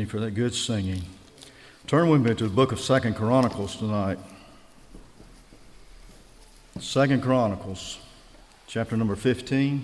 Jenny, for that good singing. Turn with me to the book of 2 Chronicles tonight. 2 Chronicles, chapter number 15.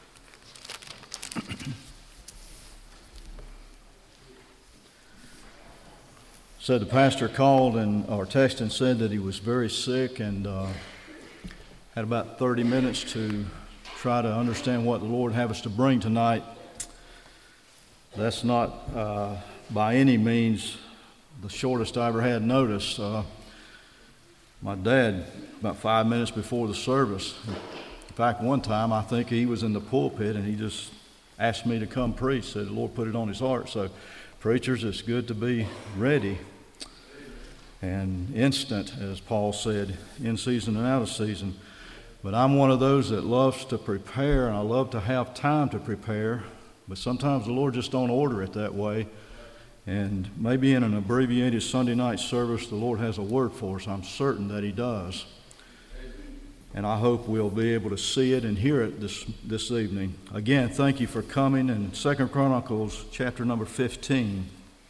Said the pastor called or texted and said that he was very sick and had about 30 minutes to try to understand what the Lord had us to bring tonight. That's not by any means the shortest I ever had notice. My dad, about 5 minutes before the service, in fact, one time I think he was in the pulpit and he just asked me to come preach. Said the Lord put it on his heart. So, preachers, it's good to be ready and instant, as Paul said, in season and out of season. But I'm one of those that loves to prepare, and I love to have time to prepare. But sometimes the Lord just don't order it that way. And maybe in an abbreviated Sunday night service, the Lord has a word for us. I'm certain that He does. And I hope we'll be able to see it and hear it this evening. Again, thank you for coming. In 2 Chronicles, chapter number 15.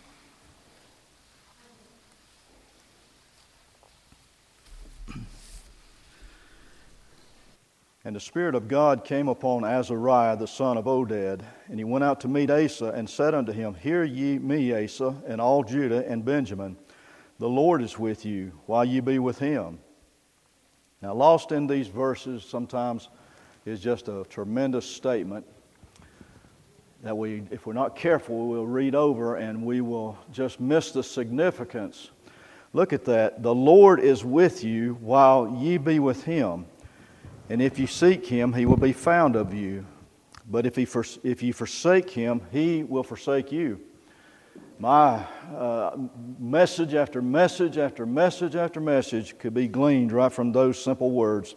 And the Spirit of God came upon Azariah the son of Oded, and he went out to meet Asa, and said unto him, Hear ye me, Asa, and all Judah and Benjamin. The Lord is with you, while ye be with him. Now, lost in these verses sometimes is just a tremendous statement that if we're not careful, we'll read over and we will just miss the significance. Look at that. The Lord is with you, while ye be with him. And if you seek him, he will be found of you. But if you forsake him, he will forsake you. My message after message after message after message could be gleaned right from those simple words.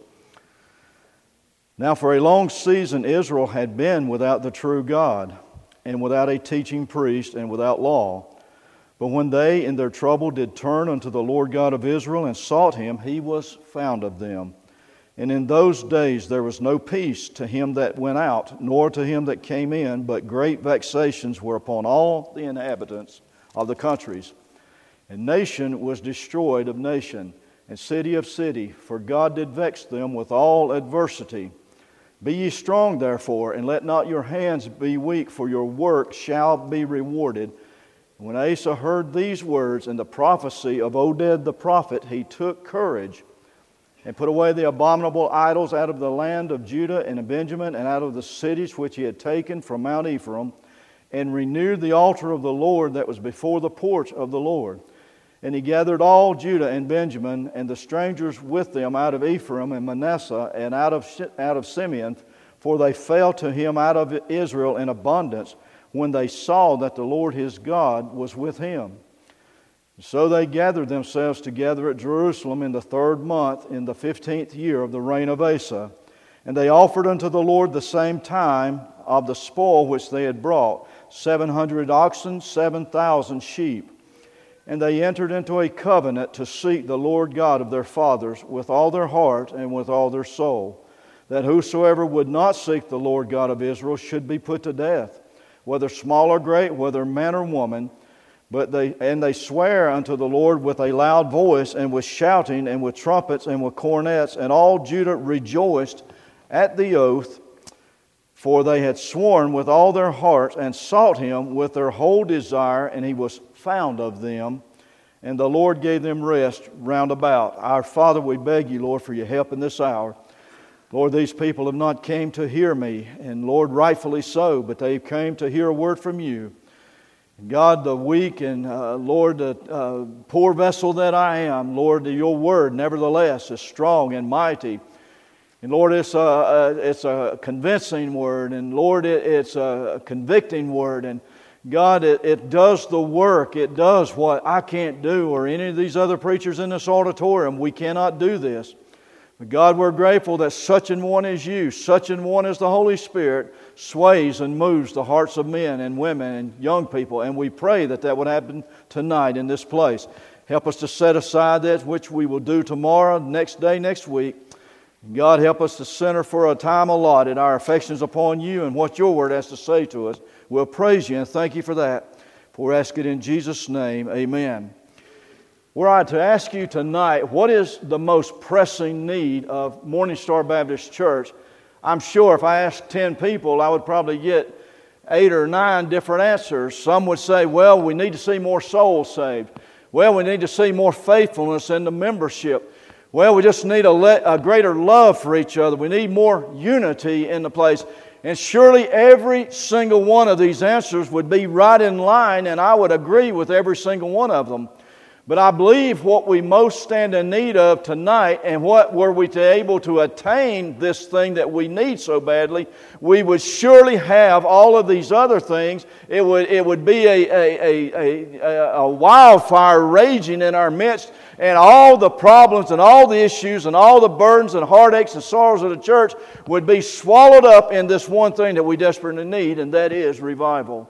Now for a long season Israel had been without the true God, and without a teaching priest, and without law. But when they in their trouble did turn unto the Lord God of Israel, and sought him, he was found of them. And in those days there was no peace to him that went out, nor to him that came in, but great vexations were upon all the inhabitants of the countries. And nation was destroyed of nation, and city of city, for God did vex them with all adversity. Be ye strong therefore, and let not your hands be weak, for your work shall be rewarded. And when Asa heard these words and the prophecy of Oded the prophet, he took courage, and put away the abominable idols out of the land of Judah and Benjamin, and out of the cities which he had taken from Mount Ephraim, and renewed the altar of the Lord that was before the porch of the Lord. And he gathered all Judah and Benjamin, and the strangers with them out of Ephraim and Manasseh, and out of Simeon, for they fell to him out of Israel in abundance, when they saw that the Lord his God was with him. So they gathered themselves together at Jerusalem in the 3rd month, in the 15th year of the reign of Asa. And they offered unto the Lord the same time of the spoil which they had brought, 700 oxen, 7,000 sheep. And they entered into a covenant to seek the Lord God of their fathers with all their heart and with all their soul, that whosoever would not seek the Lord God of Israel should be put to death, whether small or great, whether man or woman. But they swear unto the Lord with a loud voice, and with shouting, and with trumpets, and with cornets. And all Judah rejoiced at the oath, for they had sworn with all their hearts, and sought him with their whole desire, and he was found of them. And the Lord gave them rest round about. Our Father, we beg you, Lord, for your help in this hour. Lord, these people have not came to hear me, and Lord, rightfully so, but they came to hear a word from you. God, the weak and Lord, the poor vessel that I am, Lord, your word nevertheless is strong and mighty. And Lord, it's a convincing word, and Lord, it's a convicting word. And God, it does the work. It does what I can't do, or any of these other preachers in this auditorium. We cannot do this. But God, we're grateful that such an one as you, such an one as the Holy Spirit, sways and moves the hearts of men and women and young people. And we pray that that would happen tonight in this place. Help us to set aside that which we will do tomorrow, next day, next week. God, help us to center for a time allotted our affections upon you and what your word has to say to us. We'll praise you and thank you for that. For we ask it in Jesus' name, amen. Were I to ask you tonight, what is the most pressing need of Morning Star Baptist Church? I'm sure if I asked 10 people, I would probably get 8 or 9 different answers. Some would say, well, we need to see more souls saved. Well, we need to see more faithfulness in the membership. Well, we just need a greater love for each other. We need more unity in the place. And surely every single one of these answers would be right in line, and I would agree with every single one of them. But I believe what we most stand in need of tonight, and what were we to able to attain this thing that we need so badly, we would surely have all of these other things. It would be a wildfire raging in our midst, and all the problems and all the issues and all the burdens and heartaches and sorrows of the church would be swallowed up in this one thing that we desperately need, and that is revival.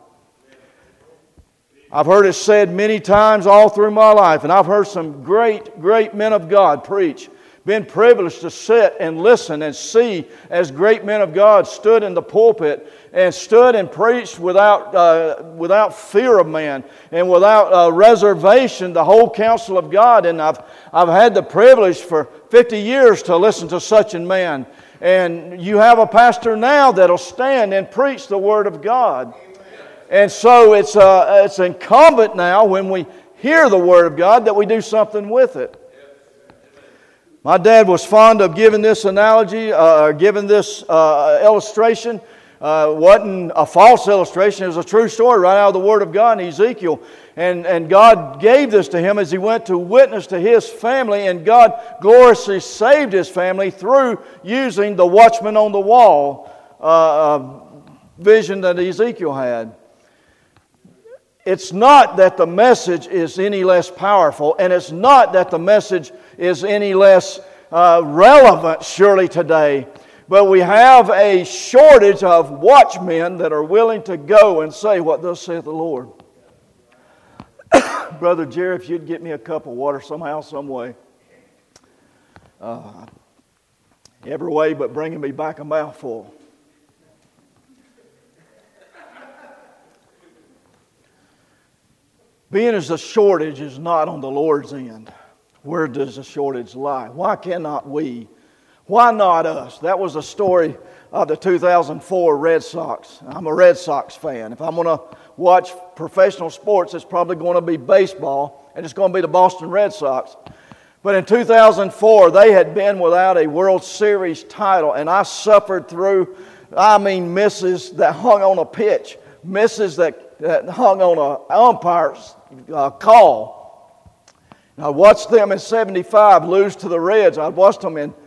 I've heard it said many times all through my life, and I've heard some great, great men of God preach. Been privileged to sit and listen and see as great men of God stood in the pulpit and stood and preached without fear of man and without reservation the whole counsel of God. And I've had the privilege for 50 years to listen to such a man. And you have a pastor now that'll stand and preach the Word of God. And so it's incumbent now when we hear the Word of God that we do something with it. My dad was fond of giving this analogy, giving this illustration. Wasn't a false illustration. It was a true story right out of the Word of God in Ezekiel. And God gave this to him as he went to witness to his family. And God gloriously saved his family through using the watchman on the wall vision that Ezekiel had. It's not that the message is any less powerful, and it's not that the message is any less relevant, surely, today. But we have a shortage of watchmen that are willing to go and say what thus saith the Lord. Brother Jerry, if you'd get me a cup of water somehow, some way. Every way but bringing me back a mouthful. Being as the shortage is not on the Lord's end, where does the shortage lie? Why cannot we? Why not us? That was the story of the 2004 Red Sox. I'm a Red Sox fan. If I'm going to watch professional sports, it's probably going to be baseball, and it's going to be the Boston Red Sox. But in 2004, they had been without a World Series title, and I suffered through, misses that hung on a pitch, misses that hung on an umpire's call. And I watched them in 75 lose to the Reds. I watched them in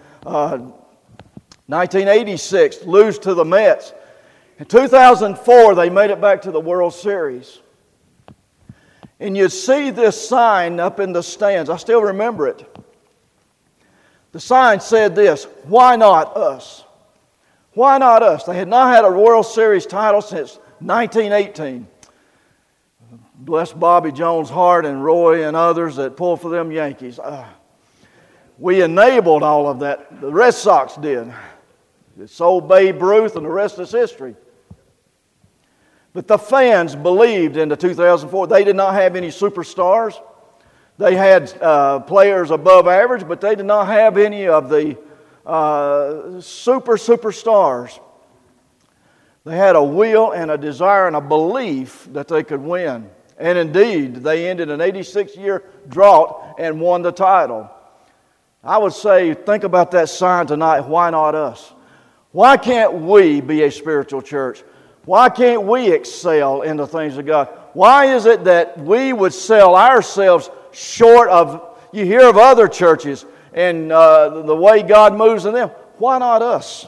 1986 lose to the Mets. In 2004, they made it back to the World Series. And you'd see this sign up in the stands. I still remember it. The sign said this: "Why not us? Why not us?" They had not had a World Series title since 1918. Bless Bobby Jones' heart and Roy and others that pulled for them Yankees. We enabled all of that. The Red Sox did. It sold Babe Ruth, and the rest is history. But the fans believed in the 2004. They did not have any superstars. They had players above average, but they did not have any of the superstars. They had a will and a desire and a belief that they could win. And indeed, they ended an 86-year drought and won the title. I would say, think about that sign tonight. Why not us? Why can't we be a spiritual church? Why can't we excel in the things of God? Why is it that we would sell ourselves short of, you hear of other churches and the way God moves in them. Why not us?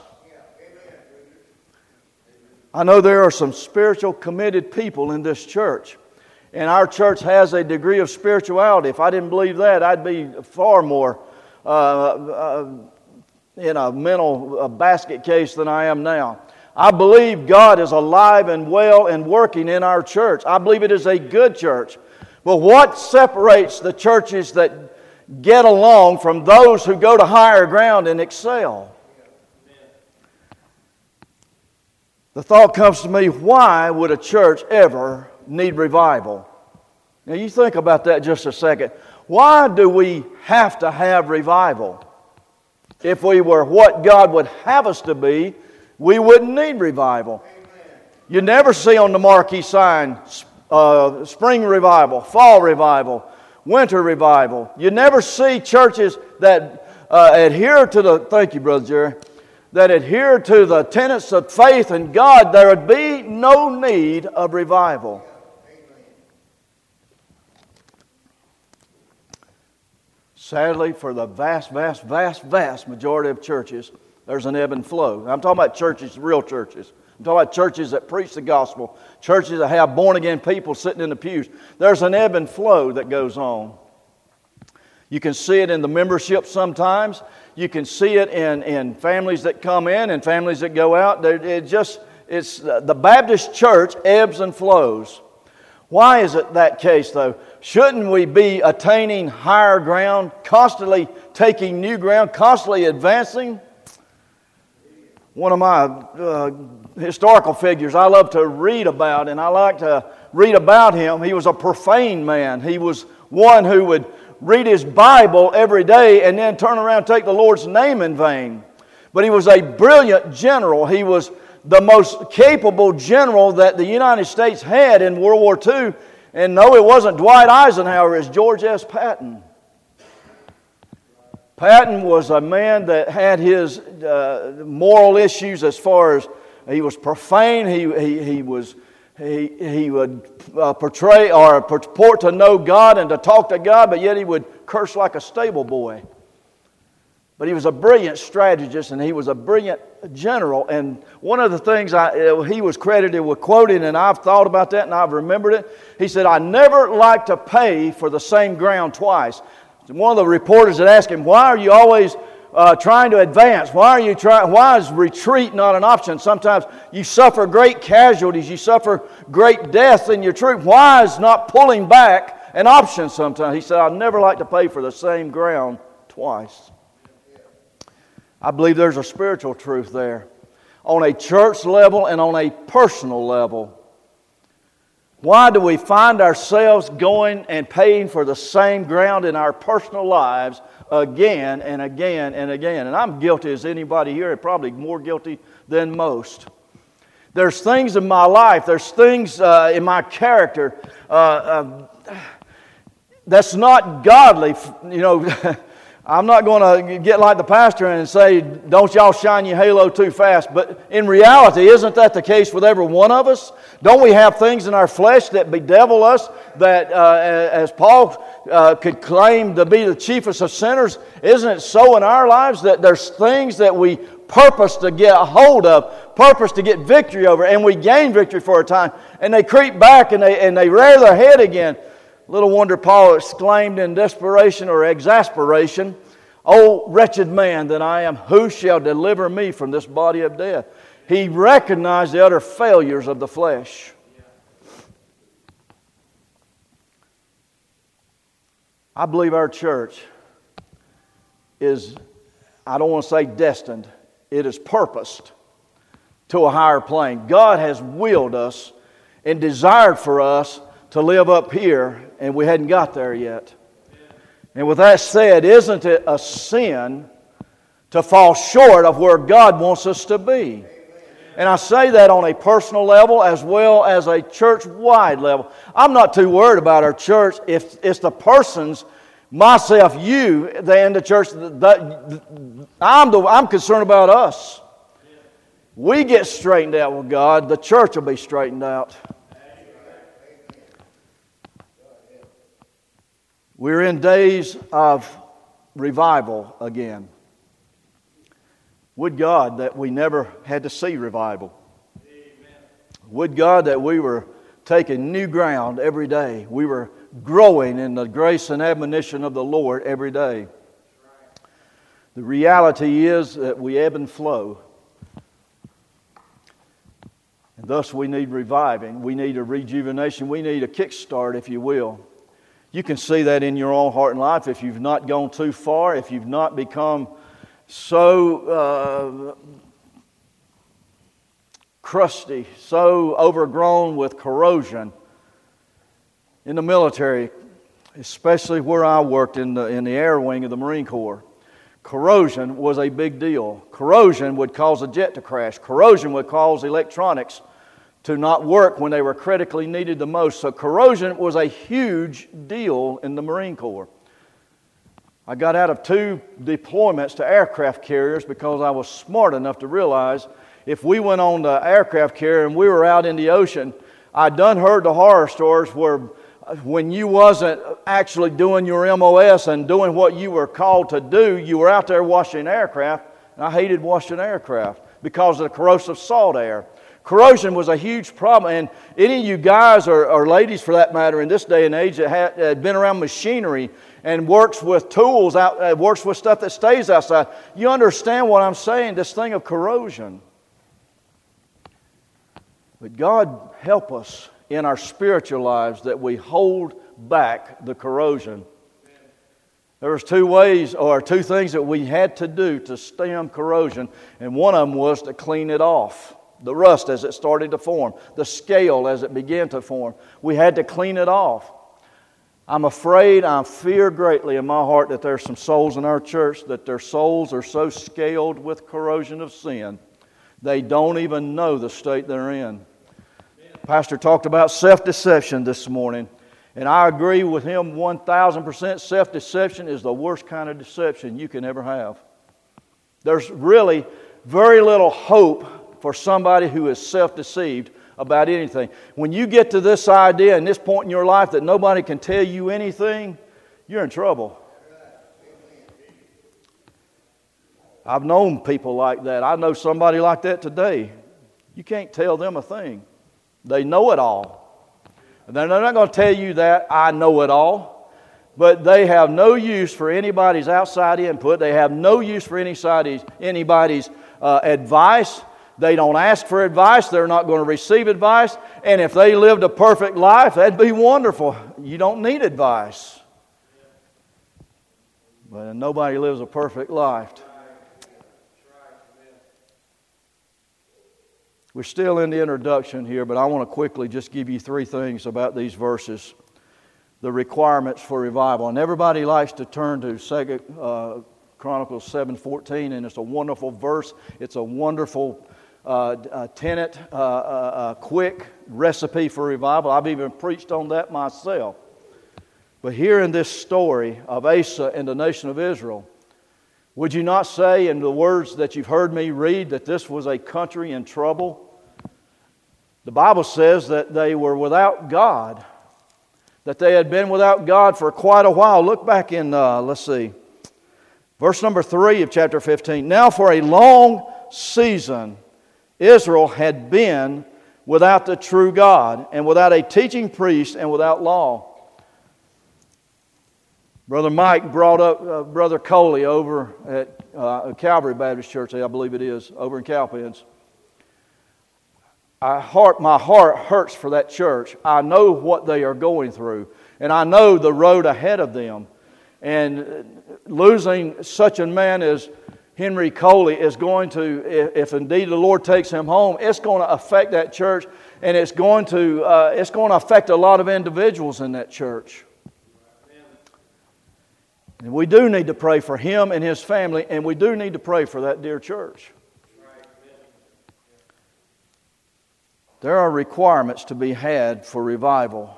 I know there are some spiritual committed people in this church. And our church has a degree of spirituality. If I didn't believe that, I'd be far more in a mental basket case than I am now. I believe God is alive and well and working in our church. I believe it is a good church. But what separates the churches that get along from those who go to higher ground and excel? The thought comes to me, why would a church ever need revival. Now you think about that just a second. Why do we have to have revival? If we were what God would have us to be, we wouldn't need revival. You never see on the marquee sign, spring revival, fall revival, winter revival. You never see churches that adhere to the, thank you, Brother Jerry, that adhere to the tenets of faith in God. There would be no need of revival. Sadly, for the vast majority of churches, there's an ebb and flow. I'm talking about churches, real churches. I'm talking about churches that preach the gospel, churches that have born-again people sitting in the pews. There's an ebb and flow that goes on. You can see it in the membership sometimes. You can see it in families that come in and families that go out. It's the Baptist church ebbs and flows. Why is it that case, though? Shouldn't we be attaining higher ground, constantly taking new ground, constantly advancing? One of my historical figures I love to read about, and I like to read about him. He was a profane man. He was one who would read his Bible every day and then turn around and take the Lord's name in vain. But he was a brilliant general. He was the most capable general that the United States had in World War II. And no, it wasn't Dwight Eisenhower, it's George S. Patton. Patton was a man that had his moral issues as far as he was profane. He would portray or purport to know God and to talk to God, but yet he would curse like a stable boy. But he was a brilliant strategist and he was a brilliant general. And one of the things he was credited with quoting, and I've thought about that and I've remembered it. He said, "I never like to pay for the same ground twice." One of the reporters had asked him, "Why are you always trying to advance? Why is retreat not an option? Sometimes you suffer great casualties, you suffer great death in your troop. Why is not pulling back an option sometimes?" He said, "I never like to pay for the same ground twice." I believe there's a spiritual truth there. On a church level and on a personal level. Why do we find ourselves going and paying for the same ground in our personal lives again and again and again? And I'm guilty as anybody here, and probably more guilty than most. There's things in my life, there's things in my character that's not godly. You know, I'm not going to get like the pastor and say, "Don't y'all shine your halo too fast." But in reality, isn't that the case with every one of us? Don't we have things in our flesh that bedevil us, that as Paul could claim to be the chiefest of sinners? Isn't it so in our lives that there's things that we purpose to get a hold of, purpose to get victory over, and we gain victory for a time, and they creep back and they rear their head again? Little wonder Paul exclaimed in desperation or exasperation, "O wretched man that I am, who shall deliver me from this body of death?" He recognized the utter failures of the flesh. I believe our church is, I don't want to say destined, it is purposed to a higher plane. God has willed us and desired for us to live up here, and we hadn't got there yet. And with that said, isn't it a sin to fall short of where God wants us to be? And I say that on a personal level as well as a church-wide level. I'm not too worried about our church if it's the persons, myself, you, in the church. I'm concerned about us. We get straightened out with God, the church will be straightened out. We're in days of revival again. Would God that we never had to see revival. Amen. Would God that we were taking new ground every day. We were growing in the grace and admonition of the Lord every day. The reality is that we ebb and flow. And thus we need reviving. We need a rejuvenation. We need a kickstart, if you will. You can see that in your own heart and life if you've not gone too far, if you've not become so crusty, so overgrown with corrosion In the military, especially where I worked in the air wing of the Marine Corps, corrosion was a big deal. Corrosion would cause a jet to crash. Corrosion would cause electronics to not work when they were critically needed the most. So corrosion was a huge deal in the Marine Corps. I got out of 2 deployments to aircraft carriers because I was smart enough to realize if we went on the aircraft carrier and we were out in the ocean, I done heard the horror stories where when you wasn't actually doing your MOS and doing what you were called to do, you were out there washing aircraft, and I hated washing aircraft because of the corrosive salt air. Corrosion was a huge problem, and any of you guys or ladies for that matter in this day and age that had been around machinery and works with tools, works with stuff that stays outside, you understand what I'm saying, this thing of corrosion. But God help us in our spiritual lives that we hold back the corrosion. There was 2 things that we had to do to stem corrosion, and one of them was to clean it off. The rust as it started to form, the scale as it began to form. We had to clean it off. I fear greatly in my heart that there's some souls in our church that their souls are so scaled with corrosion of sin, they don't even know the state they're in. Pastor talked about self-deception this morning, and I agree with him 1,000%. Self-deception is the worst kind of deception you can ever have. There's really very little hope for somebody who is self-deceived about anything. When you get to this idea and this point in your life that nobody can tell you anything, you're in trouble. I've known people like that. I know somebody like that today. You can't tell them a thing. They know it all. And they're not going to tell you that I know it all. But they have no use for anybody's outside input. They have no use for anybody's advice. They don't ask for advice. They're not going to receive advice. And if they lived a perfect life, that'd be wonderful. You don't need advice. But nobody lives a perfect life. We're still in the introduction here, but I want to quickly just give you 3 things about these verses. The requirements for revival. And everybody likes to turn to 2 Chronicles 7:14, and it's a wonderful verse. It's a wonderful tenet, quick recipe for revival. I've even preached on that myself. But here in this story of Asa and the nation of Israel, would you not say in the words that you've heard me read that this was a country in trouble? The Bible says that they were without God, that they had been without God for quite a while. Look back in, verse number 3 of chapter 15. Now for a long season Israel had been without the true God, and without a teaching priest, and without law. Brother Mike brought up Brother Coley over at Calvary Baptist Church, I believe it is, over in Cowpens. My heart hurts for that church. I know what they are going through, and I know the road ahead of them. And losing such a man as Henry Coley is going to, if indeed the Lord takes him home, it's going to affect that church, and it's going to affect a lot of individuals in that church. And we do need to pray for him and his family, and we do need to pray for that dear church. There are requirements to be had for revival.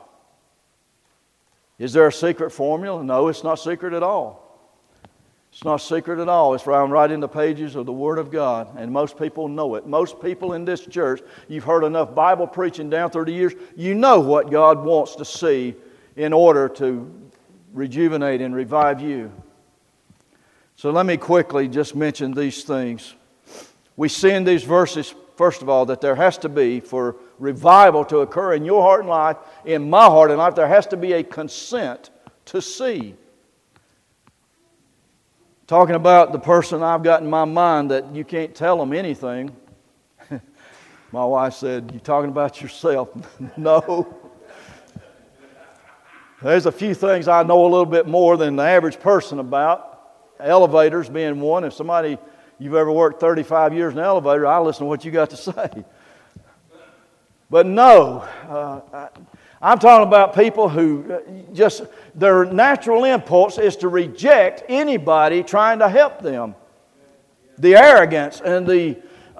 Is there a secret formula? No, it's not secret at all. It's not secret at all. It's found right in the pages of the Word of God, and most people know it. Most people in this church, you've heard enough Bible preaching down through the years, you know what God wants to see in order to rejuvenate and revive you. So let me quickly just mention these things. We see in these verses, first of all, that there has to be, for revival to occur in your heart and life, in my heart and life, there has to be a consent to see. Talking about the person I've got in my mind that you can't tell them anything. My wife said, "You talking about yourself?" No. There's a few things I know a little bit more than the average person about. Elevators being one. If you've ever worked 35 years in an elevator, I'll listen to what you got to say. But no, I'm talking about people who just, their natural impulse is to reject anybody trying to help them. The arrogance and the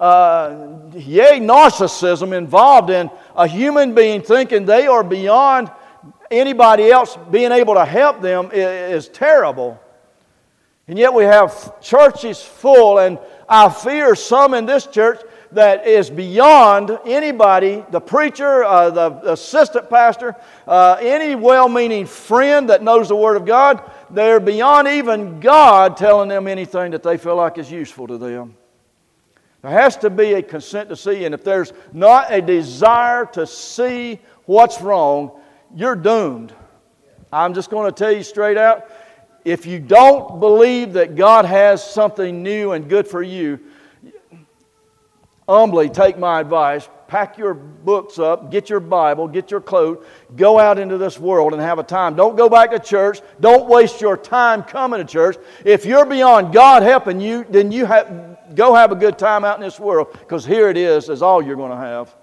narcissism involved in a human being thinking they are beyond anybody else being able to help them is terrible. And yet we have churches full, and I fear some in this church that is beyond anybody, the preacher, the assistant pastor, any well-meaning friend that knows the Word of God. They're beyond even God telling them anything that they feel like is useful to them. There has to be a consent to see, and if there's not a desire to see what's wrong, you're doomed. I'm just going to tell you straight out, if you don't believe that God has something new and good for you, humbly take my advice, pack your books up, get your Bible, get your coat, go out into this world and have a time. Don't go back to church. Don't waste your time coming to church. If you're beyond God helping you, then go have a good time out in this world, because here it is all you're going to have.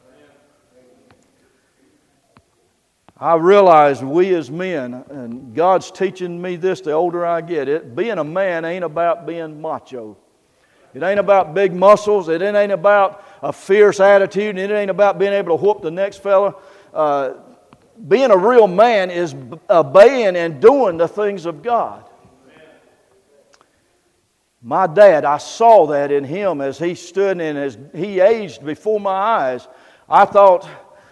I realize we as men, and God's teaching me this the older I get, being a man ain't about being macho. It ain't about big muscles. It ain't about a fierce attitude. It ain't about being able to whoop the next fella. Being a real man is obeying and doing the things of God. My dad, I saw that in him as he stood and as he aged before my eyes. I thought,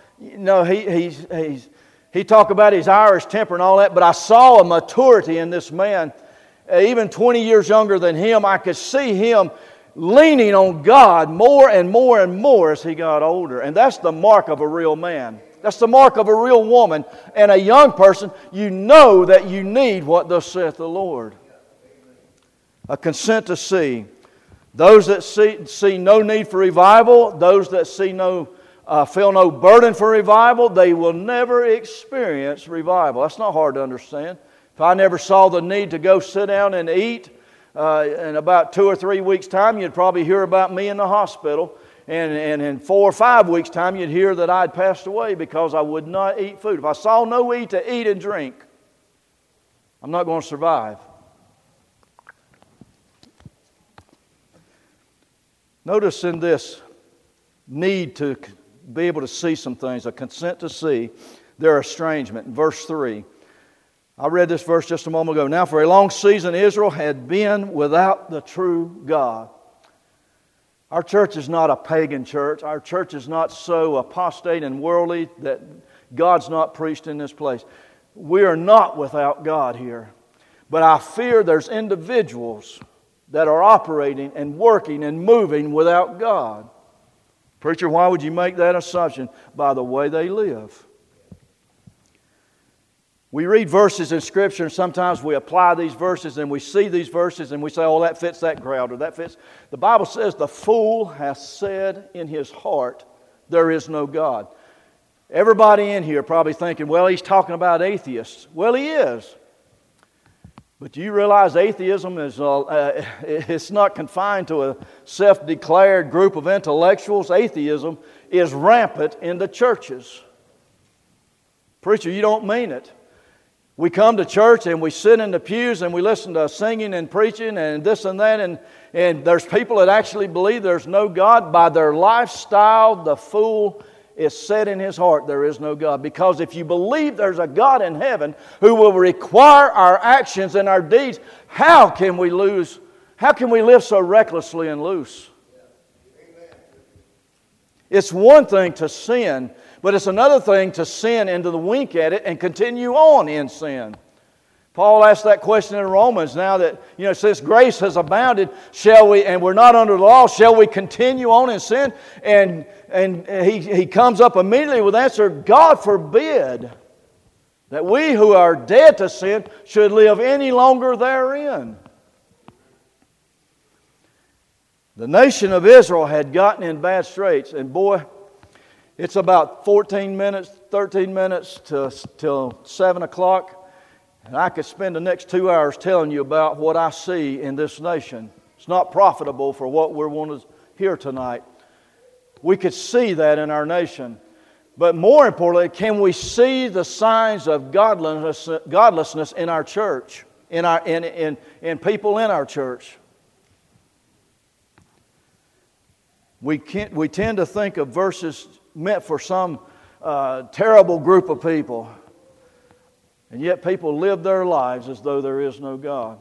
he talked about his Irish temper and all that, but I saw a maturity in this man. Even 20 years younger than him, I could see him leaning on God more and more and more as he got older. And that's the mark of a real man. That's the mark of a real woman. And a young person, you know that you need what thus saith the Lord. A consent to see. Those that see no need for revival, those that feel no burden for revival, they will never experience revival. That's not hard to understand. If I never saw the need to go sit down and eat, in about 2 or 3 weeks' time, you'd probably hear about me in the hospital. And in 4 or 5 weeks' time, you'd hear that I'd passed away because I would not eat food. If I saw no need to eat and drink, I'm not going to survive. Notice in this need to be able to see some things, a consent to see, their estrangement. In verse 3, I read this verse just a moment ago. Now for a long season Israel had been without the true God. Our church is not a pagan church. Our church is not so apostate and worldly that God's not preached in this place. We are not without God here. But I fear there's individuals that are operating and working and moving without God. Preacher, why would you make that assumption? By the way they live. We read verses in Scripture, and sometimes we apply these verses and we see these verses and we say, oh, that fits that crowd, or that fits. The Bible says, the fool hath said in his heart, there is no God. Everybody in here probably thinking, well, he's talking about atheists. Well, he is. But do you realize atheism is it's not confined to a self-declared group of intellectuals. Atheism is rampant in the churches. Preacher, you don't mean it. We come to church and we sit in the pews and we listen to singing and preaching and this and that, and there's people that actually believe there's no God. By their lifestyle, the fool is said in his heart there is no God. Because if you believe there's a God in heaven who will require our actions and our deeds, how can we live so recklessly and loose? It's one thing to sin, but it's another thing to sin and to wink at it and continue on in sin. Paul asked that question in Romans. Now that, since grace has abounded, and we're not under the law, shall we continue on in sin? And he comes up immediately with the answer, God forbid that we who are dead to sin should live any longer therein. The nation of Israel had gotten in bad straits, and boy, it's about 13 minutes till 7 o'clock. And I could spend the next 2 hours telling you about what I see in this nation. It's not profitable for what we're wanting to hear tonight. We could see that in our nation. But more importantly, can we see the signs of godlessness in our church, in people in our church? We tend to think of verses meant for some terrible group of people, and yet people live their lives as though there is no God.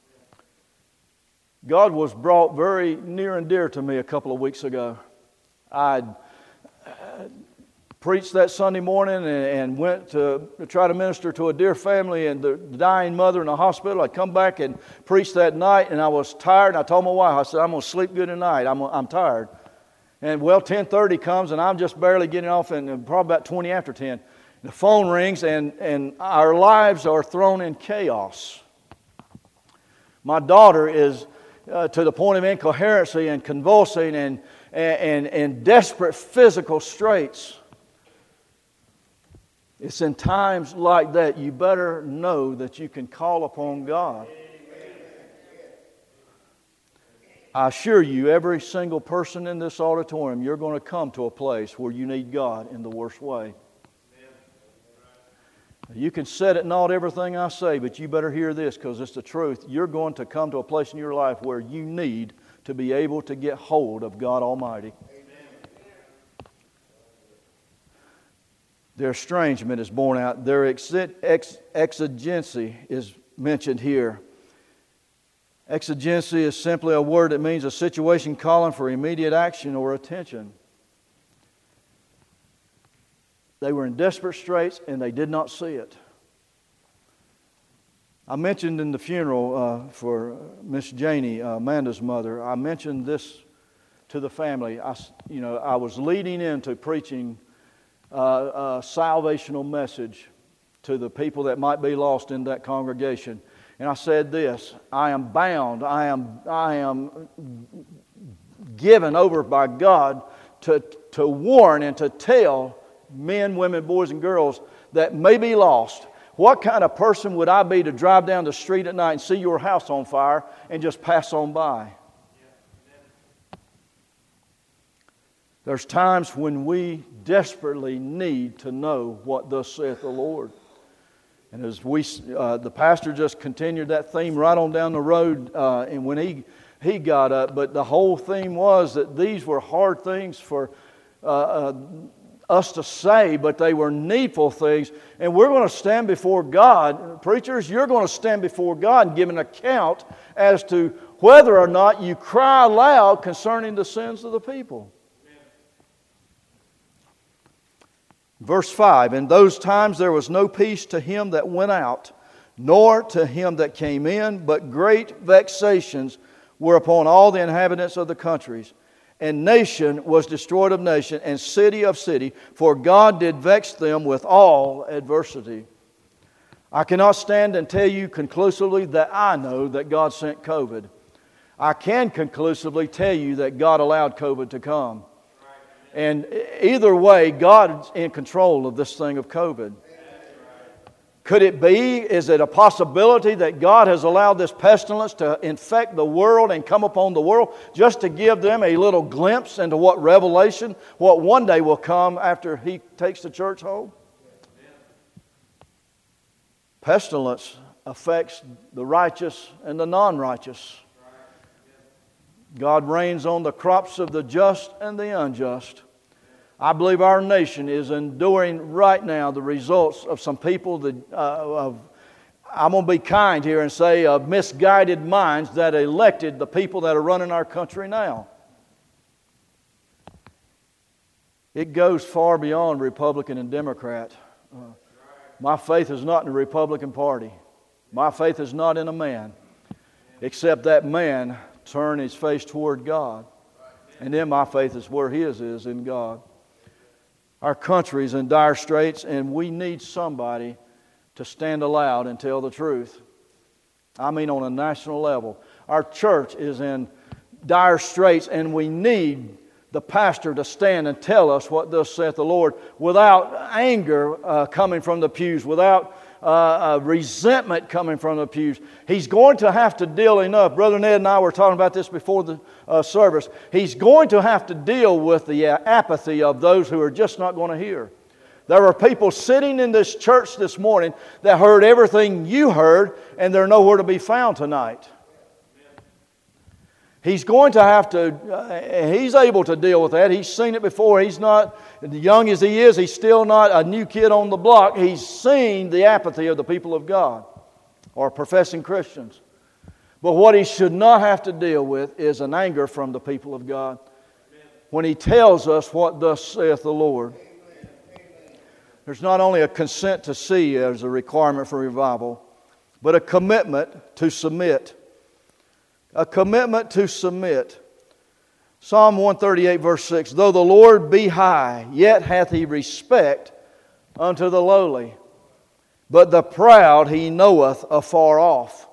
God was brought very near and dear to me a couple of weeks ago. I preached that Sunday morning and went to try to minister to a dear family and the dying mother in the hospital. I come back and preached that night, and I was tired. And I told my wife, I said, I'm going to sleep good tonight. I'm tired. And 10:30 comes, and I'm just barely getting off, and probably about 20 after 10. The phone rings, and our lives are thrown in chaos. My daughter is to the point of incoherency and convulsing and desperate physical straits. It's in times like that you better know that you can call upon God. I assure you, every single person in this auditorium, you're going to come to a place where you need God in the worst way. You can set it naught everything I say, but you better hear this because it's the truth. You're going to come to a place in your life where you need to be able to get hold of God Almighty. Their estrangement is borne out. Their exigency is mentioned here. Exigency is simply a word that means a situation calling for immediate action or attention. They were in desperate straits and they did not see it. I mentioned in the funeral for Miss Janie, Amanda's mother, I mentioned this to the family. I was leading into preaching a salvational message to the people that might be lost in that congregation. And I said this, I am bound, I am given over by God to warn and to tell men, women, boys, and girls that may be lost. What kind of person would I be to drive down the street at night and see your house on fire and just pass on by? There's times when we desperately need to know what thus saith the Lord. And as the pastor just continued that theme right on down the road, and when he got up, but the whole theme was that these were hard things for us to say, but they were needful things. And we're going to stand before God. Preachers, you're going to stand before God and give an account as to whether or not you cry aloud concerning the sins of the people. Verse 5, in those times there was no peace to him that went out, nor to him that came in, but great vexations were upon all the inhabitants of the countries. And nation was destroyed of nation, and city of city, for God did vex them with all adversity. I cannot stand and tell you conclusively that I know that God sent COVID. I can conclusively tell you that God allowed COVID to come. And either way, God's in control of this thing of COVID. Could it be, is it a possibility that God has allowed this pestilence to infect the world and come upon the world just to give them a little glimpse into what revelation, what one day will come after He takes the church home? Pestilence affects the righteous and the non-righteous. God rains on the crops of the just and the unjust. I believe our nation is enduring right now the results of some people that, I'm going to be kind here and say, of misguided minds that elected the people that are running our country now. It goes far beyond Republican and Democrat. My faith is not in the Republican Party. My faith is not in a man, except that man turn his face toward God. And then my faith is where his is in God. Our country is in dire straits, and we need somebody to stand aloud and tell the truth. I mean on a national level. Our church is in dire straits, and we need the pastor to stand and tell us what thus saith the Lord without anger coming from the pews, without resentment coming from the pews. He's going to have to deal enough. Brother Ned and I were talking about this before the service. He's going to have to deal with the apathy of those who are just not going to hear. There are people sitting in this church this morning that heard everything you heard, and they're nowhere to be found tonight. He's going to have to, he's able to deal with that. He's seen it before. He's not, young as he is, he's still not a new kid on the block. He's seen the apathy of the people of God or professing Christians. But what he should not have to deal with is an anger from the people of God when he tells us what thus saith the Lord. There's not only a consent to see as a requirement for revival, but a commitment to submit. A commitment to submit. Psalm 138 verse 6, though the Lord be high, yet hath He respect unto the lowly, but the proud He knoweth afar off.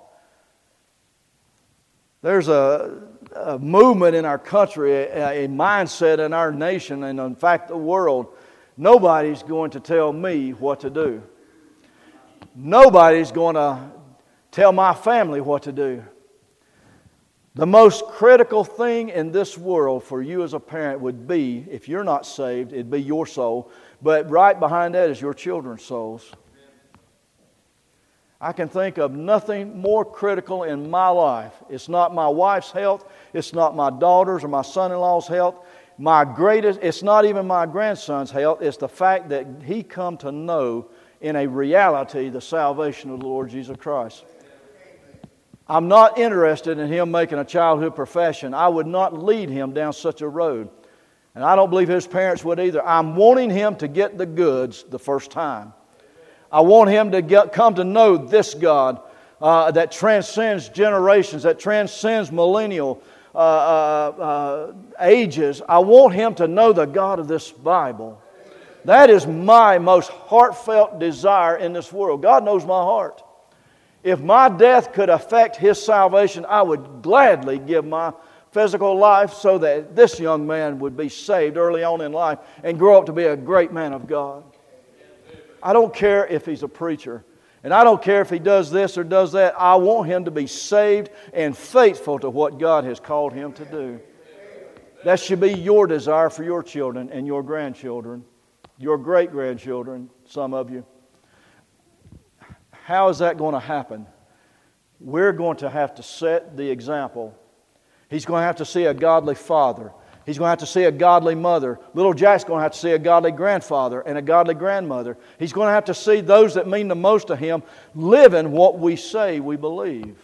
There's a movement in our country, a mindset in our nation, and in fact the world. Nobody's going to tell me what to do. Nobody's going to tell my family what to do. The most critical thing in this world for you as a parent would be, if you're not saved, it'd be your soul. But right behind that is your children's souls. I can think of nothing more critical in my life. It's not my wife's health. It's not my daughter's or my son-in-law's health. It's not even my grandson's health. It's the fact that he come to know in a reality the salvation of the Lord Jesus Christ. I'm not interested in him making a childhood profession. I would not lead him down such a road. And I don't believe his parents would either. I'm wanting him to get the goods the first time. I want him to come to know this God that transcends generations, that transcends millennial ages. I want him to know the God of this Bible. That is my most heartfelt desire in this world. God knows my heart. If my death could affect his salvation, I would gladly give my physical life so that this young man would be saved early on in life and grow up to be a great man of God. I don't care if he's a preacher, and I don't care if he does this or does that. I want him to be saved and faithful to what God has called him to do. That should be your desire for your children and your grandchildren, your great-grandchildren, some of you. How is that going to happen? We're going to have to set the example. He's going to have to see a godly father. He's going to have to see a godly mother. Little Jack's going to have to see a godly grandfather and a godly grandmother. He's going to have to see those that mean the most to him living what we say we believe.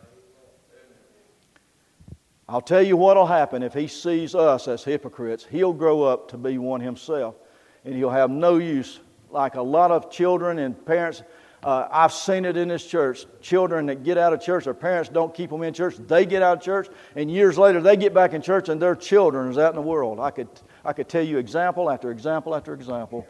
I'll tell you what will happen if he sees us as hypocrites. He'll grow up to be one himself, and he'll have no use. Like a lot of children and parents, I've seen it in this church. Children that get out of church, their parents don't keep them in church. They get out of church, and years later they get back in church, and their children is out in the world. I could tell you example after example after example.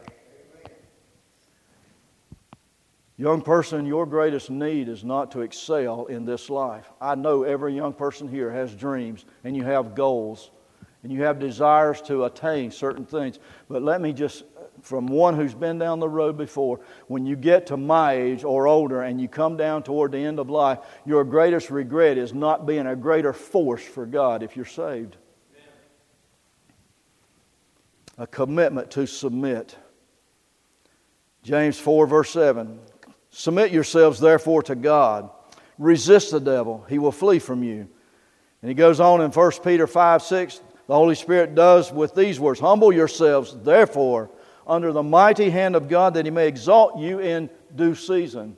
Young person, your greatest need is not to excel in this life. I know every young person here has dreams, and you have goals, and you have desires to attain certain things. But let me just, from one who's been down the road before, when you get to my age or older and you come down toward the end of life, your greatest regret is not being a greater force for God if you're saved. A commitment to submit. James 4 verse 7. Submit yourselves therefore to God. Resist the devil. He will flee from you. And he goes on in 1 Peter 5, 6. The Holy Spirit does with these words. Humble yourselves therefore under the mighty hand of God, that He may exalt you in due season.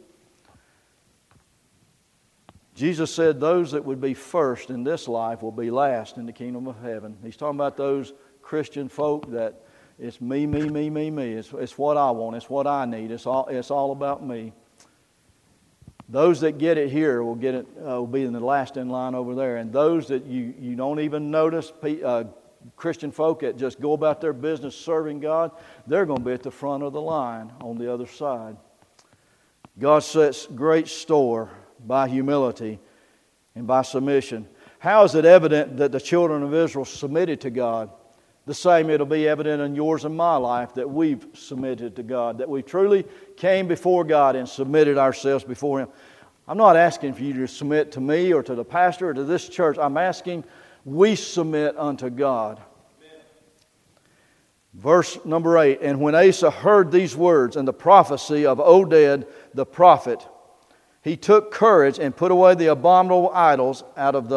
Jesus said those that would be first in this life will be last in the kingdom of heaven. He's talking about those Christian folk that it's me, me, me, me, me. It's what I want. It's what I need. It's all about me. Those that get it here will get it. Will be in the last in line over there. And those that you don't even notice, Christian folk that just go about their business serving God, they're going to be at the front of the line on the other side. God sets great store by humility and by submission. How is it evident that the children of Israel submitted to God? The same it'll be evident in yours and my life that we've submitted to God, that we truly came before God and submitted ourselves before Him. I'm not asking for you to submit to me or to the pastor or to this church. I'm asking we submit unto God. Verse number 8, and when Asa heard these words and the prophecy of Oded the prophet, he took courage and put away the abominable idols out of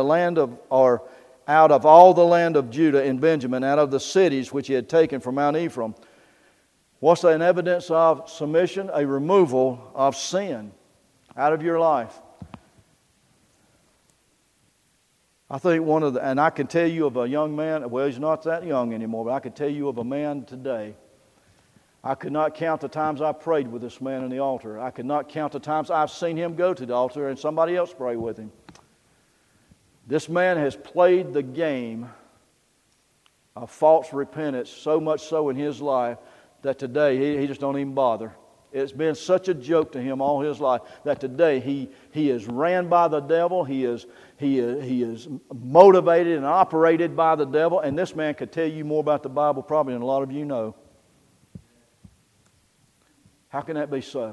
all the land of Judah and Benjamin, out of the cities which he had taken from Mount Ephraim. What's an evidence of submission? A removal of sin out of your life. I think and I can tell you of a young man, well, he's not that young anymore, but I can tell you of a man today. I could not count the times I prayed with this man in the altar. I could not count the times I've seen him go to the altar and somebody else pray with him. This man has played the game of false repentance so much so in his life that today he just don't even bother. It's been such a joke to him all his life that today he is ran by the devil. He is motivated and operated by the devil. And this man could tell you more about the Bible probably than a lot of you know. How can that be so?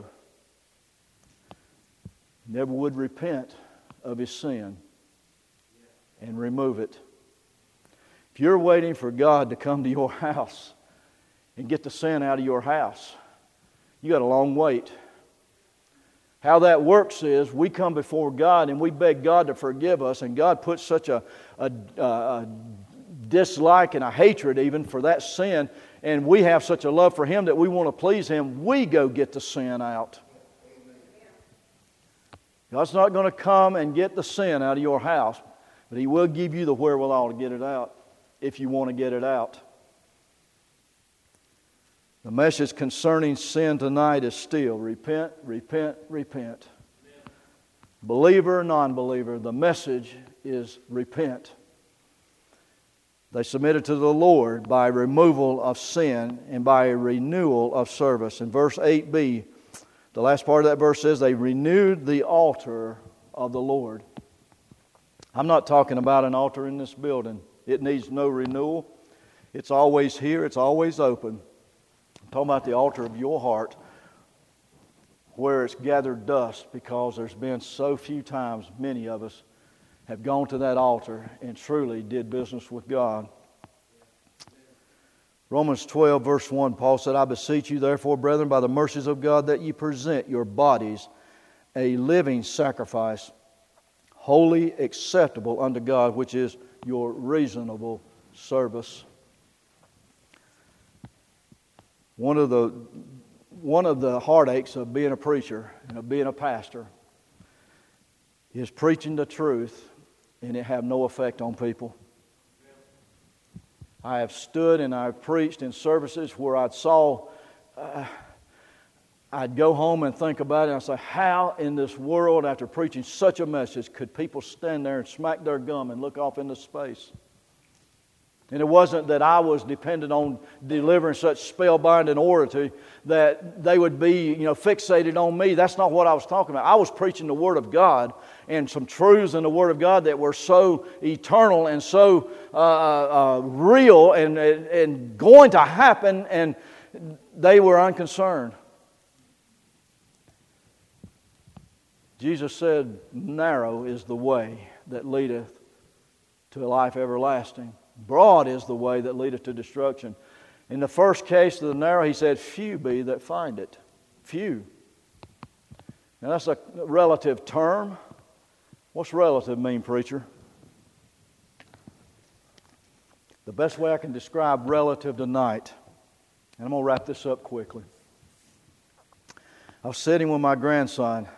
Never would repent of his sin and remove it. If you're waiting for God to come to your house and get the sin out of your house, you got a long wait. How that works is we come before God and we beg God to forgive us, and God puts such a dislike and a hatred even for that sin, and we have such a love for Him that we want to please Him. We go get the sin out. God's not going to come and get the sin out of your house, but He will give you the wherewithal to get it out if you want to get it out. The message concerning sin tonight is still repent, repent, repent. Believer, non-believer, the message is repent. They submitted to the Lord by removal of sin and by a renewal of service. In verse 8b, the last part of that verse says, they renewed the altar of the Lord. I'm not talking about an altar in this building. It needs no renewal. It's always here. It's always open. I'm talking about the altar of your heart where it's gathered dust because there's been so few times many of us have gone to that altar and truly did business with God. Romans 12 verse 1, Paul said, I beseech you therefore, brethren, by the mercies of God, that ye present your bodies a living sacrifice, wholly acceptable unto God, which is your reasonable service. One of the heartaches of being a preacher and of being a pastor is preaching the truth and it have no effect on people. I have stood and I've preached in services where I'd go home and think about it and I'd say, how in this world, after preaching such a message, could people stand there and smack their gum and look off into space? And it wasn't that I was dependent on delivering such spellbinding oratory that they would be, fixated on me. That's not what I was talking about. I was preaching the Word of God and some truths in the Word of God that were so eternal and so real and going to happen, and they were unconcerned. Jesus said, narrow is the way that leadeth to life everlasting. Broad is the way that leadeth to destruction. In the first case of the narrow, He said, few be that find it. Few. Now that's a relative term. What's relative mean, preacher? The best way I can describe relative tonight, and I'm going to wrap this up quickly. I was sitting with my grandson.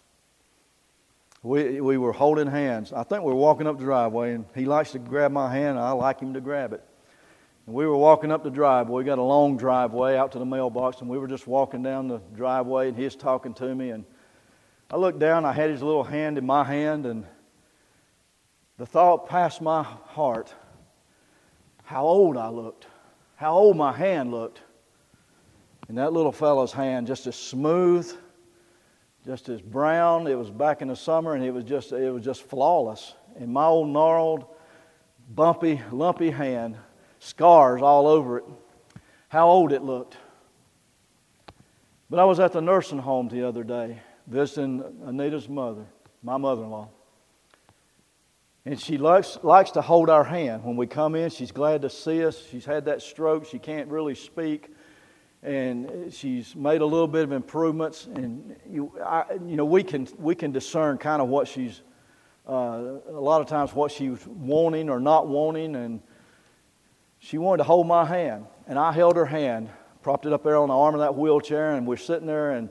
We were holding hands. I think we were walking up the driveway, and he likes to grab my hand, and I like him to grab it. And we were walking up the driveway. We got a long driveway out to the mailbox, and we were just walking down the driveway, and he was talking to me. And I looked down. I had his little hand in my hand, and the thought passed my heart how old I looked, how old my hand looked. And that little fellow's hand, just as smooth, just as brown. It was back in the summer, and it was just flawless. And my old gnarled, bumpy, lumpy hand, scars all over it. How old it looked. But I was at the nursing home the other day, visiting Anita's mother, my mother-in-law. And she likes to hold our hand. When we come in, she's glad to see us. She's had that stroke. She can't really speak. And she's made a little bit of improvements. And we can discern kind of what she's, a lot of times what she's wanting or not wanting. And she wanted to hold my hand. And I held her hand, propped it up there on the arm of that wheelchair. And we're sitting there, and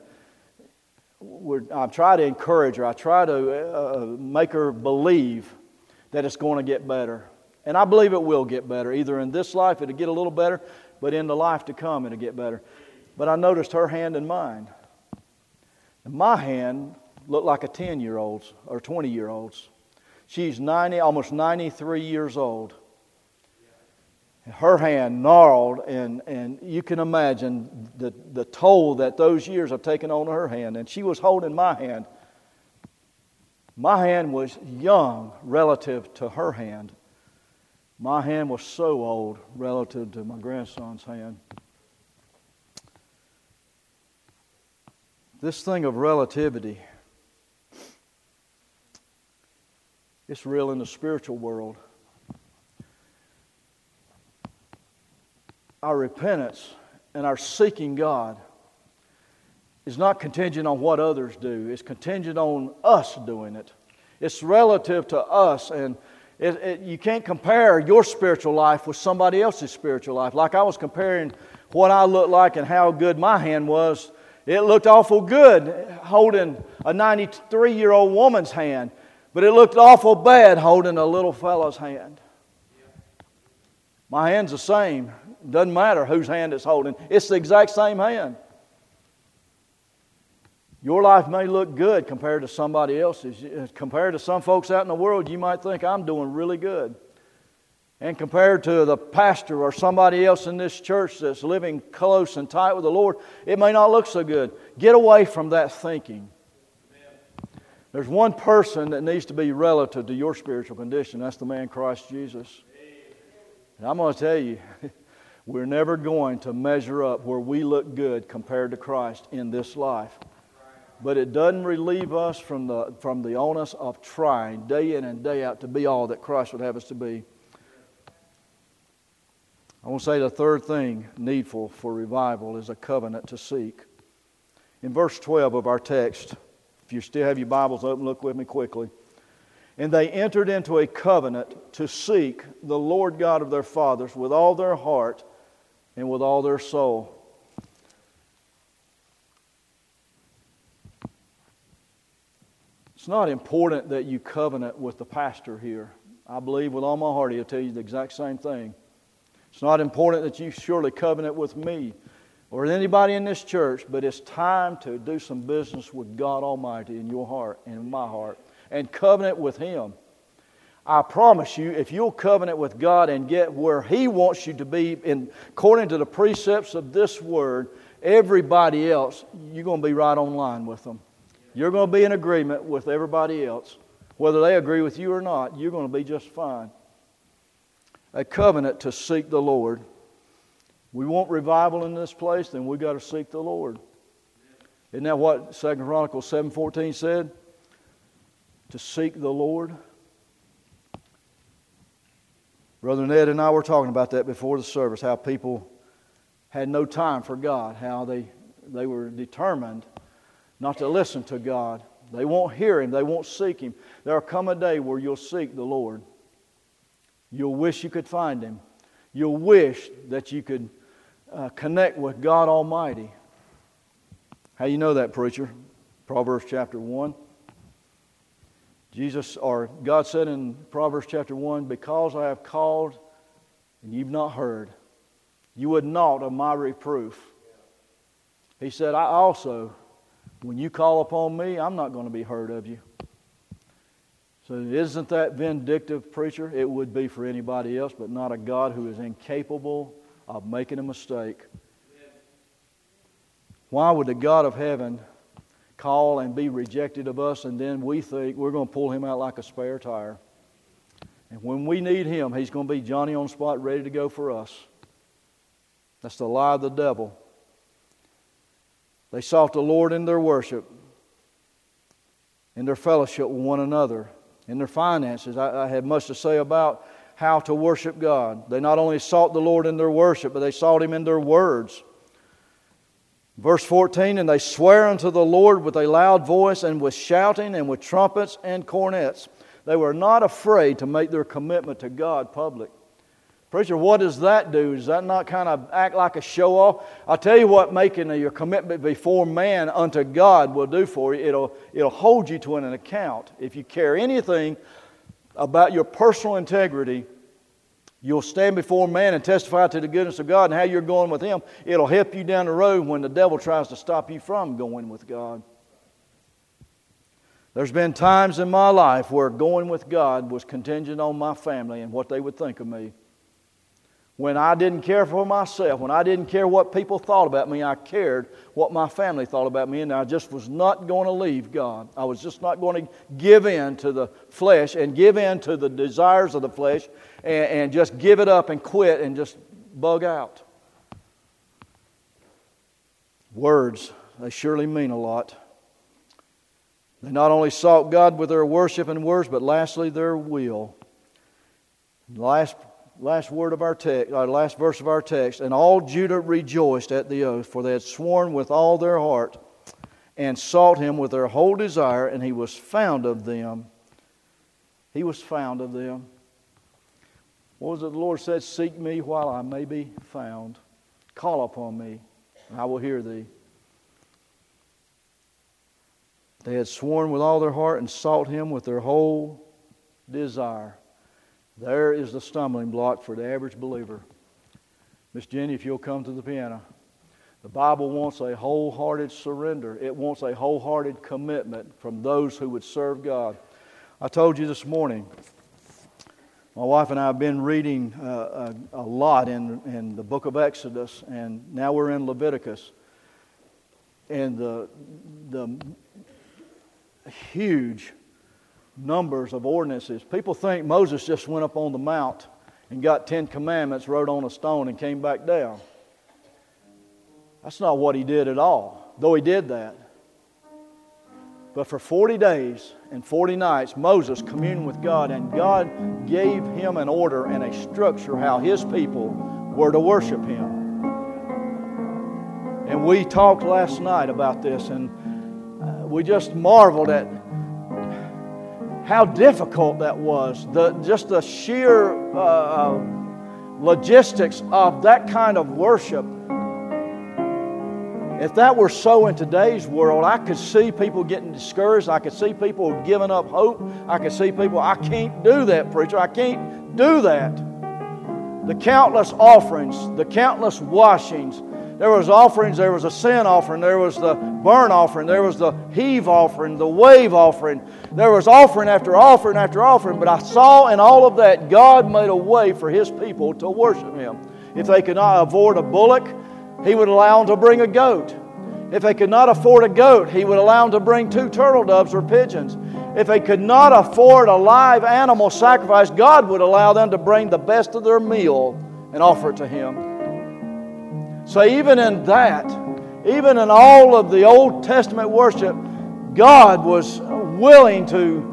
I try to encourage her. I try to make her believe that it's going to get better. And I believe it will get better. Either in this life it'll get a little better, but in the life to come it'll get better. But I noticed her hand and mine. And my hand looked like a 10-year-old's or 20-year-old's. She's almost 93 years old. Her hand gnarled, and you can imagine the toll that those years have taken on her hand. And she was holding my hand. My hand was young relative to her hand. My hand was so old relative to my grandson's hand. This thing of relativity, it's real in the spiritual world. Our repentance and our seeking God is not contingent on what others do. It's contingent on us doing it. It's relative to us, and you can't compare your spiritual life with somebody else's spiritual life. Like I was comparing what I looked like and how good my hand was. It looked awful good holding a 93-year-old woman's hand, but it looked awful bad holding a little fellow's hand. My hand's the same. It doesn't matter whose hand it's holding. It's the exact same hand. Your life may look good compared to somebody else's. Compared to some folks out in the world, you might think I'm doing really good. And compared to the pastor or somebody else in this church that's living close and tight with the Lord, it may not look so good. Get away from that thinking. There's one person that needs to be relative to your spiritual condition. That's the man Christ Jesus. And I'm going to tell you, we're never going to measure up where we look good compared to Christ in this life. But it doesn't relieve us from the onus of trying day in and day out to be all that Christ would have us to be. I want to say the third thing needful for revival is a covenant to seek. In verse 12 of our text, if you still have your Bibles open, look with me quickly. And they entered into a covenant to seek the Lord God of their fathers with all their heart and with all their soul. It's not important that you covenant with the pastor here. I believe with all my heart he'll tell you the exact same thing. It's not important that you surely covenant with me or anybody in this church, but it's time to do some business with God Almighty in your heart and in my heart and covenant with Him. I promise you, if you'll covenant with God and get where He wants you to be according to the precepts of this Word, everybody else, you're going to be right on line with them. You're going to be in agreement with everybody else. Whether they agree with you or not, you're going to be just fine. A covenant to seek the Lord. We want revival in this place, then we've got to seek the Lord. Isn't that what 2 Chronicles 7:14 said? To seek the Lord. Brother Ned and I were talking about that before the service, how people had no time for God, how they were determined not to listen to God. They won't hear Him. They won't seek Him. There will come a day where you'll seek the Lord. You'll wish you could find Him. You'll wish that you could connect with God Almighty. How you know that, preacher? Proverbs chapter 1. God said in Proverbs chapter 1, because I have called and you've not heard, you would not of my reproof. He said, I also, when you call upon me, I'm not going to be heard of you. So isn't that vindictive, preacher? It would be for anybody else, but not a God who is incapable of making a mistake. Why would the God of heaven call and be rejected of us, and then we think we're going to pull Him out like a spare tire? And when we need Him, He's going to be Johnny on the spot, ready to go for us. That's the lie of the devil. They sought the Lord in their worship, in their fellowship with one another, in their finances. I had much to say about how to worship God. They not only sought the Lord in their worship, but they sought Him in their words. Verse 14, and they swear unto the Lord with a loud voice and with shouting and with trumpets and cornets. They were not afraid to make their commitment to God public. Preacher, what does that do? Does that not kind of act like a show-off? I'll tell you what making your commitment before man unto God will do for you. It'll hold you to an account. If you care anything about your personal integrity, you'll stand before man and testify to the goodness of God and how you're going with Him. It'll help you down the road when the devil tries to stop you from going with God. There's been times in my life where going with God was contingent on my family and what they would think of me. When I didn't care for myself, when I didn't care what people thought about me, I cared what my family thought about me, and I just was not going to leave God. I was just not going to give in to the flesh and give in to the desires of the flesh and just give it up and quit and just bug out. Words, they surely mean a lot. They not only sought God with their worship and words, but lastly, their will. Last word of our text, last verse of our text, and all Judah rejoiced at the oath, for they had sworn with all their heart, and sought Him with their whole desire, and He was found of them. He was found of them. What was it the Lord said? Seek me while I may be found. Call upon me, and I will hear thee. They had sworn with all their heart and sought Him with their whole desire. There is the stumbling block for the average believer. Miss Jenny, if you'll come to the piano. The Bible wants a wholehearted surrender. It wants a wholehearted commitment from those who would serve God. I told you this morning, my wife and I have been reading a lot in the book of Exodus, and now we're in Leviticus. And the huge numbers of ordinances. People think Moses just went up on the mount and got 10 commandments, wrote on a stone, and came back down. That's not what he did at all, though he did that. But for 40 days and 40 nights, Moses communed with God, and God gave him an order and a structure how his people were to worship Him. And we talked last night about this, and we just marveled at how difficult that was. Just the sheer logistics of that kind of worship. If that were so in today's world, I could see people getting discouraged. I could see people giving up hope. I could see people, I can't do that, preacher. I can't do that. The countless offerings, the countless washings. There was offerings, there was a sin offering, there was the burnt offering, there was the heave offering, the wave offering. There was offering after offering after offering, but I saw in all of that God made a way for His people to worship Him. If they could not afford a bullock, He would allow them to bring a goat. If they could not afford a goat, He would allow them to bring 2 turtle doves or pigeons. If they could not afford a live animal sacrifice, God would allow them to bring the best of their meal and offer it to Him. So even in that, even in all of the Old Testament worship, God was willing to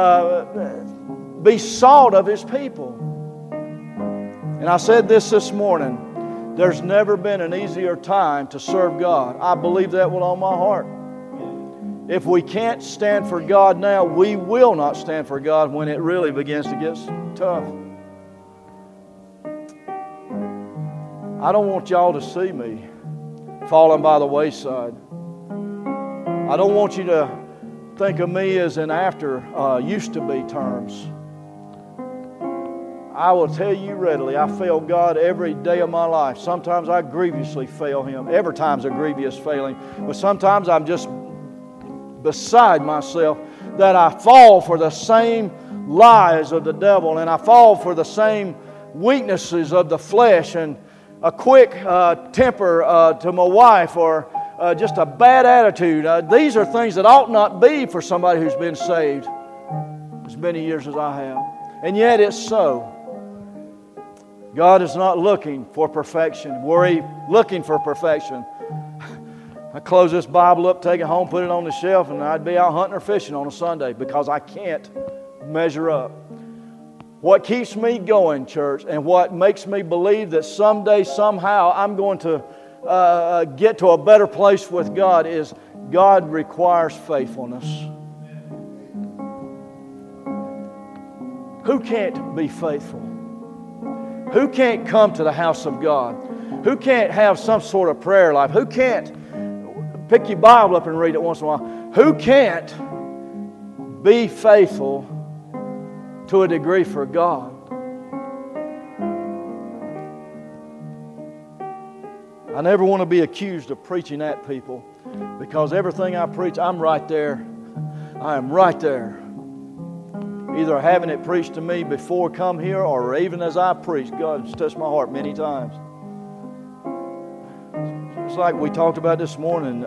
be sought of His people. And I said this morning, there's never been an easier time to serve God. I believe that with all my heart. If we can't stand for God now, we will not stand for God when it really begins to get tough. I don't want y'all to see me falling by the wayside. I don't want you to think of me as in after used to be terms. I will tell you readily, I fail God every day of my life. Sometimes I grievously fail Him. Every time's a grievous failing. But sometimes I'm just beside myself that I fall for the same lies of the devil, and I fall for the same weaknesses of the flesh, and a quick temper to my wife, or just a bad attitude. These are things that ought not be for somebody who's been saved as many years as I have. And yet it's so. God is not looking for perfection. Were He looking for perfection, I'd close this Bible up, take it home, put it on the shelf, and I'd be out hunting or fishing on a Sunday, because I can't measure up. What keeps me going, church, and what makes me believe that someday, somehow, I'm going to get to a better place with God is God requires faithfulness. Who can't be faithful? Who can't come to the house of God? Who can't have some sort of prayer life? Who can't pick your Bible up and read it once in a while? Who can't be faithful to a degree for God? I never want to be accused of preaching at people, because everything I preach, I'm right there. I am right there. Either having it preached to me before I come here, or even as I preach. God has touched my heart many times. It's like we talked about this morning.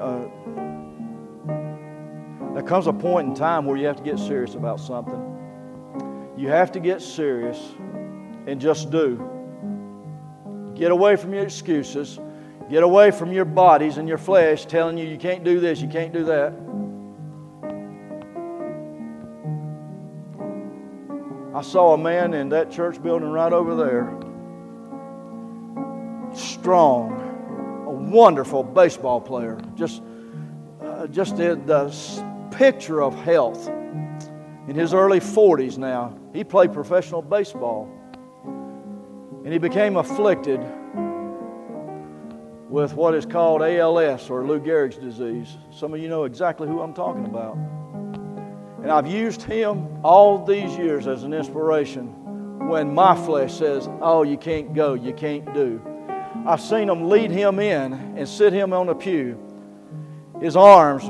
There comes a point in time where you have to get serious about something. You have to get serious and just do. Get away from your excuses. Get away from your bodies and your flesh telling you can't do this, you can't do that. I saw a man in that church building right over there. Strong, a wonderful baseball player. Just the picture of health. In his early 40s now, he played professional baseball. And he became afflicted with what is called ALS, or Lou Gehrig's disease. Some of you know exactly who I'm talking about. And I've used him all these years as an inspiration when my flesh says, oh, you can't go, you can't do. I've seen them lead him in and sit him on a pew. His arms,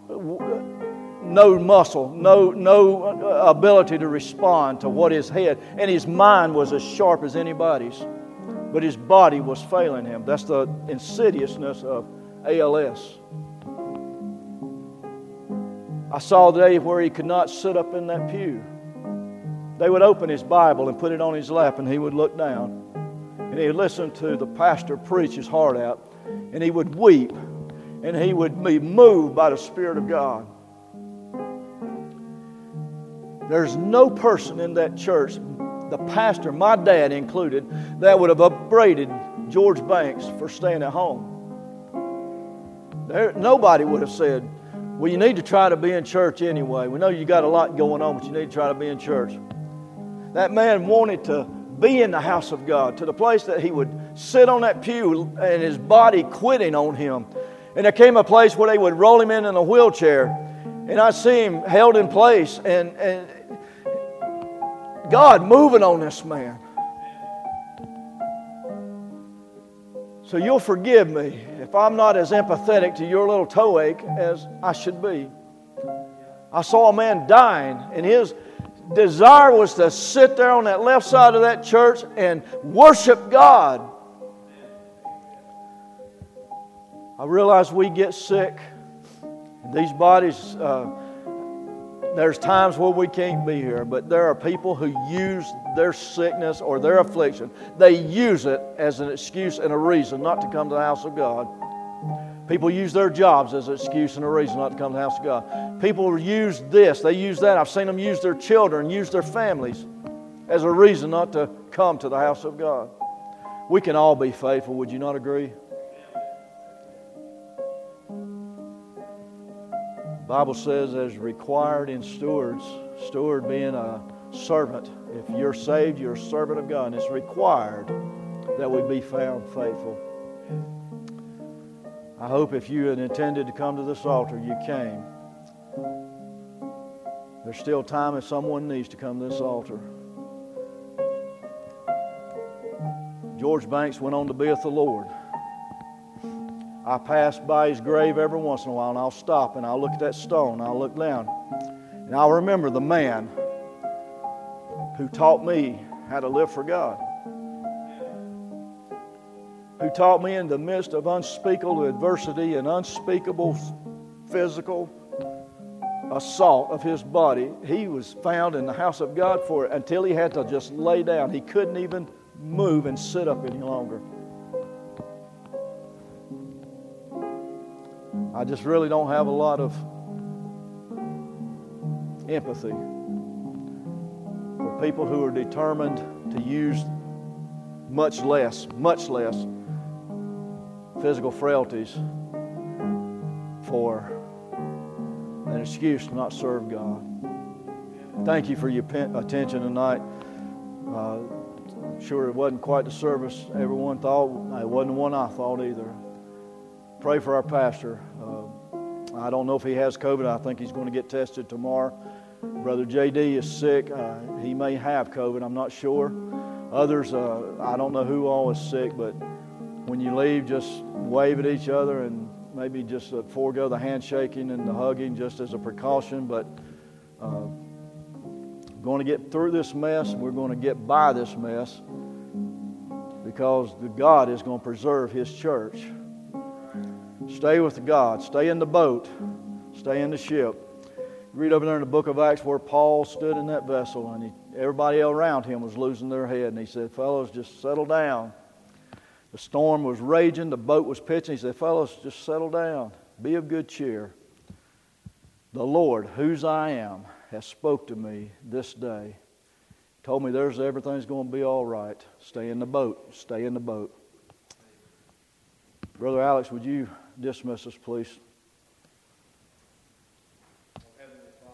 no muscle, no ability to respond to what his head, and his mind was as sharp as anybody's. But his body was failing him. That's the insidiousness of ALS. I saw the day where he could not sit up in that pew. They would open his Bible and put it on his lap, and he would look down. And he would listen to the pastor preach his heart out. And he would weep. And he would be moved by the Spirit of God. There's no person in that church, the pastor, my dad included, that would have upbraided George Banks for staying at home. Nobody would have said, well, you need to try to be in church anyway. We know you got a lot going on, but you need to try to be in church. That man wanted to be in the house of God, to the place that he would sit on that pew and his body quitting on him. And there came a place where they would roll him in a wheelchair. And I see him held in place, and God moving on this man. So you'll forgive me if I'm not as empathetic to your little toe ache as I should be. I saw a man dying, and his desire was to sit there on that left side of that church and worship God. I realize we get sick. These bodies, there's times where we can't be here, but there are people who use their sickness or their affliction. They use it as an excuse and a reason not to come to the house of God. People use their jobs as an excuse and a reason not to come to the house of God. People use this, they use that. I've seen them use their children, use their families as a reason not to come to the house of God. We can all be faithful, would you not agree? The Bible says as required in stewards, steward being a servant. If you're saved, you're a servant of God, and it's required that we be found faithful. I hope if you had intended to come to this altar, you came. There's still time if someone needs to come to this altar. George Banks went on to be with the Lord. I pass by his grave every once in a while, and I'll stop and I'll look at that stone, I'll look down, and I'll remember the man who taught me how to live for God, who taught me in the midst of unspeakable adversity and unspeakable physical assault of his body. He was found in the house of God for it until he had to just lay down. He couldn't even move and sit up any longer. I just really don't have a lot of empathy people who are determined to use much less physical frailties for an excuse to not serve God. Thank you for your attention tonight. Sure, it wasn't quite the service everyone thought. It wasn't the one I thought either. Pray for our pastor. I don't know if he has COVID. I think he's going to get tested tomorrow. Brother J.D. is sick. He may have COVID. I'm not sure. Others, I don't know who all is sick, but when you leave, just wave at each other and maybe just forego the handshaking and the hugging just as a precaution. But going to get through this mess. We're going to get by this mess because God is going to preserve His church. Stay with God. Stay in the boat. Stay in the ship. Read over there in the book of Acts where Paul stood in that vessel and everybody around him was losing their head. And he said, fellows, just settle down. The storm was raging. The boat was pitching. He said, fellows, just settle down. Be of good cheer. The Lord, whose I am, has spoke to me this day. Told me everything's going to be all right. Stay in the boat. Stay in the boat. Brother Alex, would you dismiss us, please?